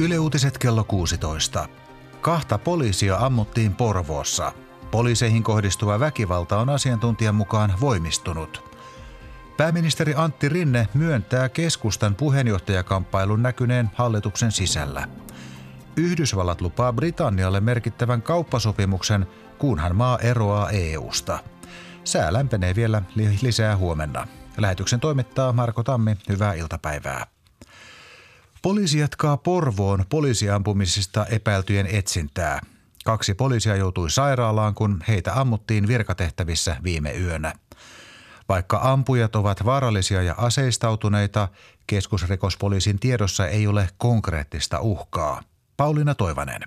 Yle Uutiset kello 16. 2 poliisia ammuttiin Porvoossa. Poliiseihin kohdistuva väkivalta on asiantuntijan mukaan voimistunut. Pääministeri Antti Rinne myöntää keskustan puheenjohtajakamppailun näkyneen hallituksen sisällä. Yhdysvallat lupaa Britannialle merkittävän kauppasopimuksen, kunhan maa eroaa EU:sta. Sää lämpenee vielä lisää huomenna. Lähetyksen toimittaa Marko Tammi. Hyvää iltapäivää. Poliisi jatkaa Porvoon poliisiampumisista epäiltyjen etsintää. 2 poliisia joutui sairaalaan, kun heitä ammuttiin virkatehtävissä viime yönä. Vaikka ampujat ovat vaarallisia ja aseistautuneita, keskusrikospoliisin tiedossa ei ole konkreettista uhkaa. Pauliina Toivanen.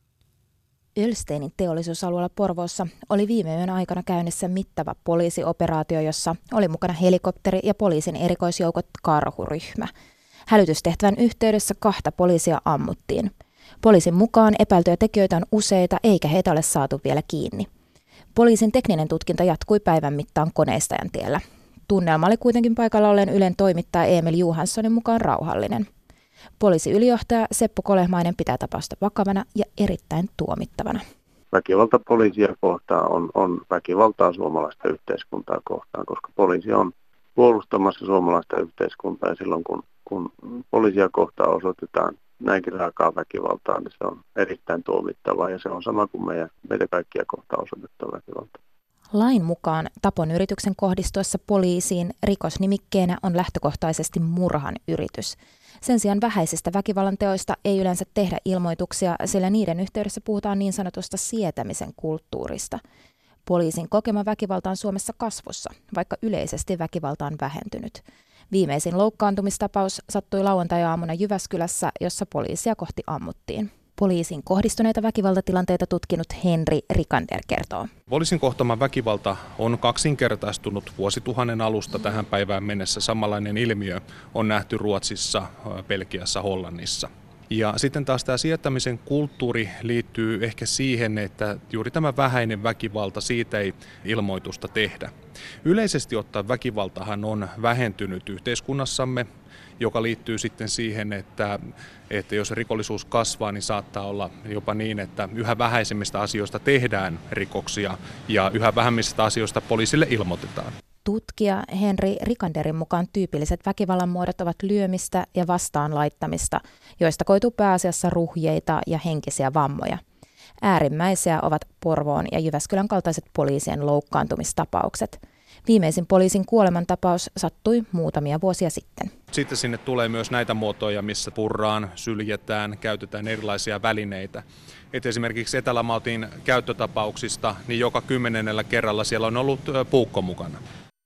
Ölsteinin teollisuusalueella Porvoossa oli viime yön aikana käynnissä mittava poliisioperaatio, jossa oli mukana helikopteri ja poliisin erikoisjoukot karhuryhmä. Hälytystehtävän yhteydessä 2 poliisia ammuttiin. Poliisin mukaan epäiltyjä tekijöitä on useita, eikä heitä ole saatu vielä kiinni. Poliisin tekninen tutkinta jatkui päivän mittaan Koneistajan tiellä. Tunnelma oli kuitenkin paikalla ollen Ylen toimittaja Emil Johanssonin mukaan rauhallinen. Poliisiylijohtaja Seppo Kolehmainen pitää tapausta vakavana ja erittäin tuomittavana. Väkivalta poliisia kohtaan on väkivaltaa suomalaista yhteiskuntaa kohtaan, koska poliisi on puolustamassa suomalaista yhteiskuntaa ja silloin kun poliisia kohtaan osoitetaan näinkin raakaa väkivaltaa, niin se on erittäin tuomittavaa ja se on sama kuin meitä kaikkia kohtaan osoitettava väkivalta. Lain mukaan tapon yrityksen kohdistuessa poliisiin rikosnimikkeenä on lähtökohtaisesti murhan yritys. Sen sijaan vähäisistä väkivallan teoista ei yleensä tehdä ilmoituksia, sillä niiden yhteydessä puhutaan niin sanotusta sietämisen kulttuurista. Poliisin kokema väkivalta on Suomessa kasvussa, vaikka yleisesti väkivalta on vähentynyt. Viimeisin loukkaantumistapaus sattui lauantai-aamuna Jyväskylässä, jossa poliisia kohti ammuttiin. Poliisin kohdistuneita väkivaltatilanteita tutkinut Henri Rikander kertoo. Poliisin kohtama väkivalta on kaksinkertaistunut vuosituhannen alusta tähän päivään mennessä. Samanlainen ilmiö on nähty Ruotsissa, Belgiassa, Hollannissa. Ja sitten taas tämä sietämisen kulttuuri liittyy ehkä siihen, että juuri tämä vähäinen väkivalta, siitä ei ilmoitusta tehdä. Yleisesti ottaen väkivaltahan on vähentynyt yhteiskunnassamme, joka liittyy sitten siihen, että jos rikollisuus kasvaa, niin saattaa olla jopa niin, että yhä vähäisemmistä asioista tehdään rikoksia ja yhä vähemmistä asioista poliisille ilmoitetaan. Tutkija Henri Rikanderin mukaan tyypilliset väkivallan muodot ovat lyömistä ja vastaanlaittamista, joista koituu pääasiassa ruhjeita ja henkisiä vammoja. Äärimmäisiä ovat Porvoon ja Jyväskylän kaltaiset poliisien loukkaantumistapaukset. Viimeisin poliisin kuolemantapaus sattui muutamia vuosia sitten. Sitten sinne tulee myös näitä muotoja, missä purraan, syljetään, käytetään erilaisia välineitä. Et esimerkiksi Etelämaltin käyttötapauksista, niin joka 10. kerralla siellä on ollut puukko mukana.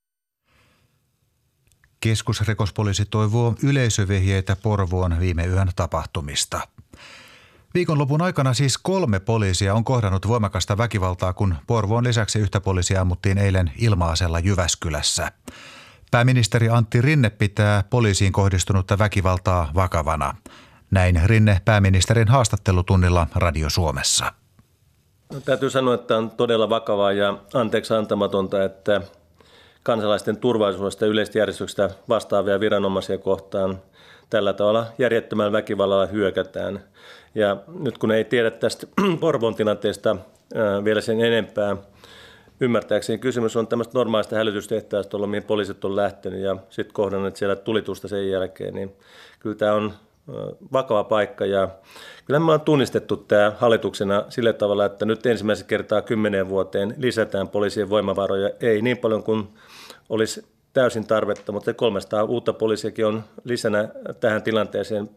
Keskusrikospoliisi toivoo yleisövihjeitä Porvoon viime yön tapahtumista. Viikonlopun aikana siis 3 poliisia on kohdannut voimakasta väkivaltaa, kun Porvoon lisäksi 1 poliisia ammuttiin eilen ilma-aseella Jyväskylässä. Pääministeri Antti Rinne pitää poliisiin kohdistunutta väkivaltaa vakavana. Näin Rinne pääministerin haastattelutunnilla Radio Suomessa. Täytyy sanoa, että on todella vakavaa ja anteeksi antamatonta, että kansalaisten turvallisuudesta ja yleistä järjestyksestä vastaavia viranomaisia kohtaan tällä tavalla järjettömällä väkivallalla hyökätään. Ja nyt kun ei tiedä tästä Porvoon tilanteesta vielä sen enempää, ymmärtääkseni kysymys on tämmöistä normaalista hälytystehtävästä, mihin poliisit on lähtenyt ja sitten kohdannut siellä tulitusta sen jälkeen, niin kyllä tämä on vakava paikka ja kyllä me ollaan tunnistettu tämä hallituksena sillä tavalla, että nyt ensimmäisen kertaa 10 vuoteen lisätään poliisien voimavaroja, ei niin paljon kuin olisi täysin tarvetta, mutta 300 uutta poliisiakin on lisänä tähän tilanteeseen.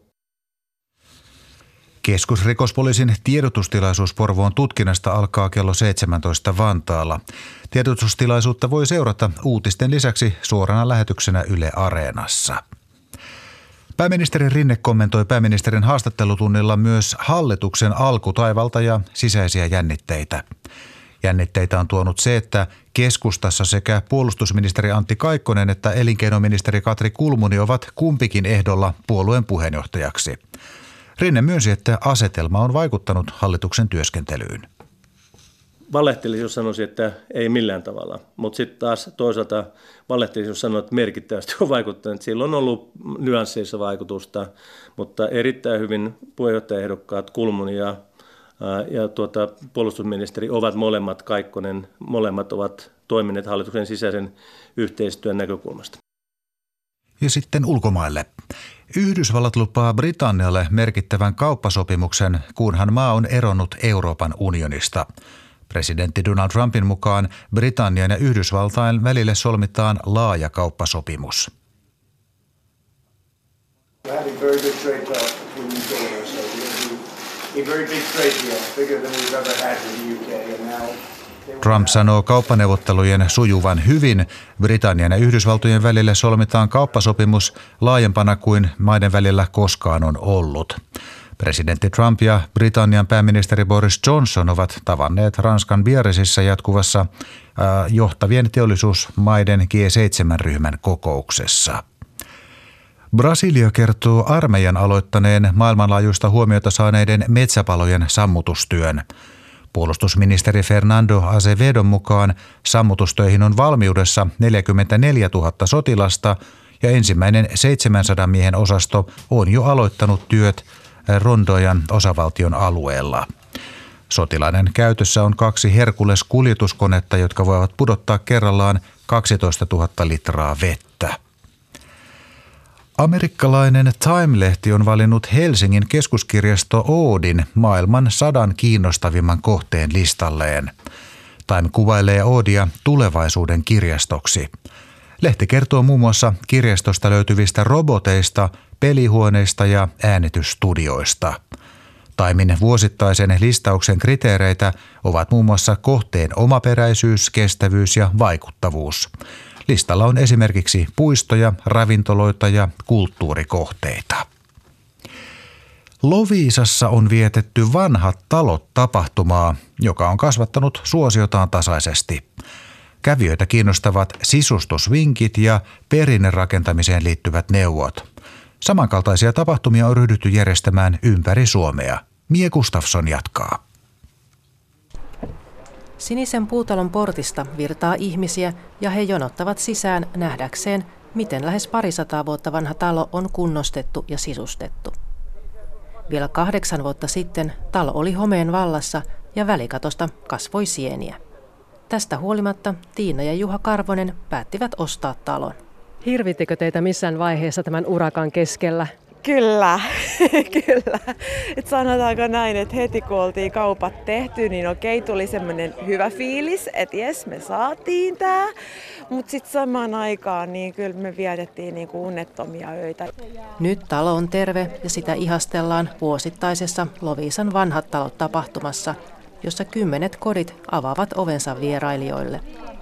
Keskusrikospoliisin tiedotustilaisuus Porvoon tutkinnasta alkaa kello 17 Vantaalla. Tiedotustilaisuutta voi seurata uutisten lisäksi suorana lähetyksenä Yle Areenassa. Pääministeri Rinne kommentoi pääministerin haastattelutunnilla myös hallituksen alkutaivalta ja sisäisiä jännitteitä. Jännitteitä on tuonut se, että keskustassa sekä puolustusministeri Antti Kaikkonen että elinkeinoministeri Katri Kulmuni ovat kumpikin ehdolla puolueen puheenjohtajaksi. Rinne myönsi, että asetelma on vaikuttanut hallituksen työskentelyyn. valehtelisi, jos sanoisi, että ei millään tavalla. Mutta sitten taas toisaalta valehtelisi, jos sanoo, että merkittävästi on vaikuttanut. Sillä on ollut nyansseissa vaikutusta, mutta erittäin hyvin puheenjohtajaehdokkaat Kulmuni ja puolustusministeri ovat molemmat, Kaikkonen, molemmat ovat toimineet hallituksen sisäisen yhteistyön näkökulmasta. Ja sitten ulkomaille. Yhdysvallat lupaa Britannialle merkittävän kauppasopimuksen, kunhan maa on eronnut Euroopan unionista. Presidentti Donald Trumpin mukaan Britannian ja Yhdysvaltain välille solmitaan laaja kauppasopimus. Trump sanoo kauppaneuvottelujen sujuvan hyvin. Britannian ja Yhdysvaltojen välille solmitaan kauppasopimus laajempana kuin maiden välillä koskaan on ollut. Presidentti Trump ja Britannian pääministeri Boris Johnson ovat tavanneet Ranskan Biarritzissa jatkuvassa johtavien teollisuusmaiden G7-ryhmän kokouksessa. Brasilia kertoo armeijan aloittaneen maailmanlaajuista huomiota saaneiden metsäpalojen sammutustyön. Puolustusministeri Fernando Azevedon mukaan sammutustöihin on valmiudessa 44 000 sotilasta ja ensimmäinen 700 miehen osasto on jo aloittanut työt Rondojan osavaltion alueella. Sotilaiden käytössä on 2 Herkules-kuljetuskonetta, jotka voivat pudottaa kerrallaan 12 000 litraa vettä. Amerikkalainen Time-lehti on valinnut Helsingin keskuskirjasto Oodin maailman 100 kiinnostavimman kohteen listalleen. Time kuvailee Oodia tulevaisuuden kirjastoksi. Lehti kertoo muun muassa kirjastosta löytyvistä roboteista, pelihuoneista ja äänitysstudioista. Timen vuosittaisen listauksen kriteereitä ovat muun muassa kohteen omaperäisyys, kestävyys ja vaikuttavuus. Listalla on esimerkiksi puistoja, ravintoloita ja kulttuurikohteita. Loviisassa on vietetty Vanhat talot -tapahtumaa, joka on kasvattanut suosiotaan tasaisesti. Kävijöitä kiinnostavat sisustusvinkit ja perinnerakentamiseen liittyvät neuvot. Samankaltaisia tapahtumia on ryhdytty järjestämään ympäri Suomea. Mie Gustafsson jatkaa. Sinisen puutalon portista virtaa ihmisiä ja he jonottavat sisään nähdäkseen, miten lähes 200 vuotta vanha talo on kunnostettu ja sisustettu. Vielä 8 vuotta sitten talo oli homeen vallassa ja välikatosta kasvoi sieniä. Tästä huolimatta Tiina ja Juha Karvonen päättivät ostaa talon. Hirvittikö teitä missään vaiheessa tämän urakan keskellä? Kyllä, kyllä. Et sanotaanko näin, että heti kun oltiin kaupat tehty, niin okei, tuli semmoinen hyvä fiilis, että jes, me saatiin tää. Mutta sitten samaan aikaan niin kyllä me vietettiin niinku unettomia öitä. Nyt talo on terve ja sitä ihastellaan vuosittaisessa Loviisan Vanhat talot -tapahtumassa, jossa 10 kodit avaavat ovensa vierailijoille.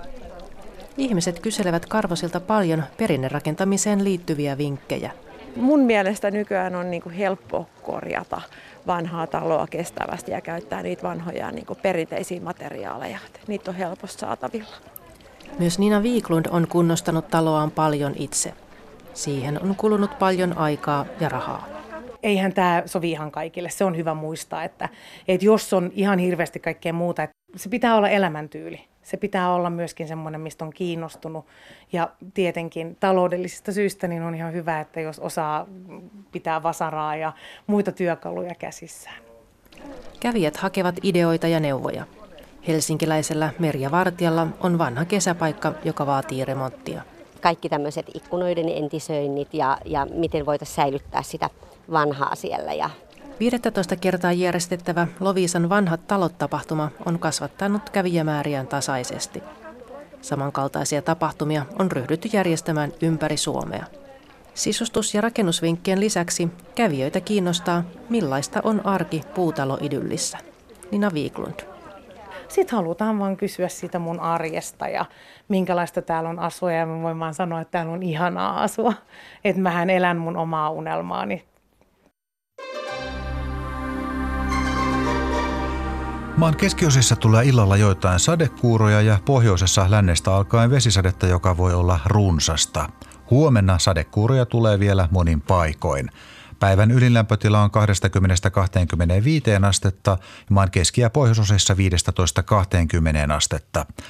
Ihmiset kyselevät Karvosilta paljon perinnerakentamiseen liittyviä vinkkejä. Mun mielestä nykyään on niinku helppo korjata vanhaa taloa kestävästi ja käyttää niitä vanhoja niinku perinteisiä materiaaleja. Niitä on helposti saatavilla. Myös Nina Wiklund on kunnostanut taloaan paljon itse. Siihen on kulunut paljon aikaa ja rahaa. Eihän tämä sovi ihan kaikille. Se on hyvä muistaa, että jos on ihan hirveästi kaikkea muuta, että se pitää olla elämäntyyli. Se pitää olla myöskin semmoinen, mistä on kiinnostunut. Ja tietenkin taloudellisista syistä niin on ihan hyvä, että jos osaa pitää vasaraa ja muita työkaluja käsissään. Kävijät hakevat ideoita ja neuvoja. Helsinkiläisellä Merja Vartijalla on vanha kesäpaikka, joka vaatii remonttia. Kaikki tämmöiset ikkunoiden entisöinnit ja miten voitaisiin säilyttää sitä vanhaa siellä. 15 kertaa järjestettävä Loviisan Vanhat talot -tapahtuma on kasvattanut kävijämääriään tasaisesti. Samankaltaisia tapahtumia on ryhdytty järjestämään ympäri Suomea. Sisustus- ja rakennusvinkkien lisäksi kävijöitä kiinnostaa, millaista on arki puutaloidyllissä. Nina Wiklund. Sitten halutaan vaan kysyä siitä mun arjesta ja minkälaista täällä on asua. Ja mä voin vaan sanoa, että täällä on ihanaa asua. Että mähän elän mun omaa unelmaani. Maan keskiosissa tulee illalla joitain sadekuuroja ja pohjoisessa lännestä alkaen vesisadetta, joka voi olla runsasta. Huomenna sadekuuroja tulee vielä monin paikoin. Päivän ylinlämpötila on 20–25 astetta ja maan keski- ja pohjoisosissa 15–20 astetta.